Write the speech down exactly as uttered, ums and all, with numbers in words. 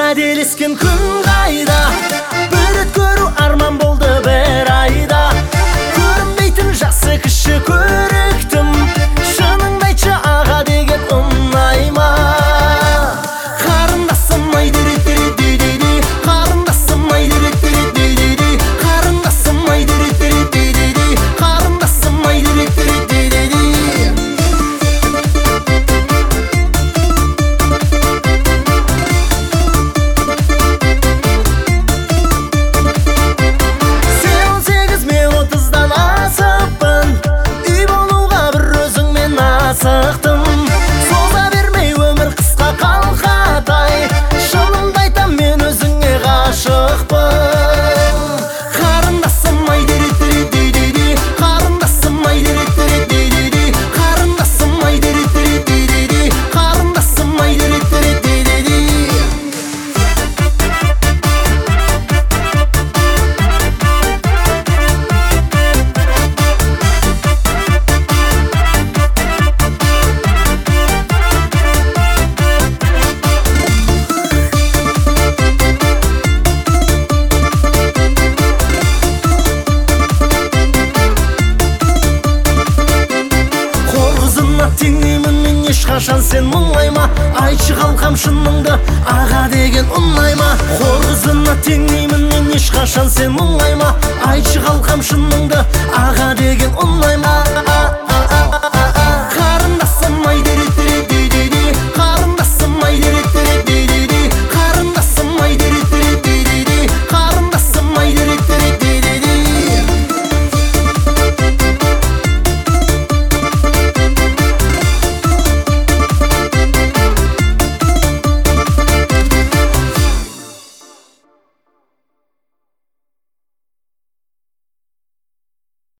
Әделескен күн қайда, бір рет көру арман болды бір айда. Көрінбейтін жасы кіші көріктім, шыныңды айтшы аға деген ұнай ма? Қарындасым ай дерет-дерет-дей-дей-дей, қарындасым ай дерет-дерет-дей-дей-дей, қарындасым ай дерет-дерет-дей-дей-дей, қарындасым ай дерет-дерет-дей-дей-дей. Соза бермей өмір қысқа қалқатай, шынымды айтам мен өзіңе ғашықпын. Қарындасым ай дерет-дерет-дей-дей-дей, қарындасым ай дерет-дерет-дей-дей-дей, қарындасым ай дерет-дерет-дей-дей-дей, қарындасым ай дерет-дерет-дей-дей-дей. Теңдеймін мен ешқашан сен мұңайма, айтшы қалқам шыныңды аға деген ұнай ма? Хор қызына теңдеймін мен ешқашан сен мұңайма, айтшы қалқам шыныңды аға деген ұнай ма?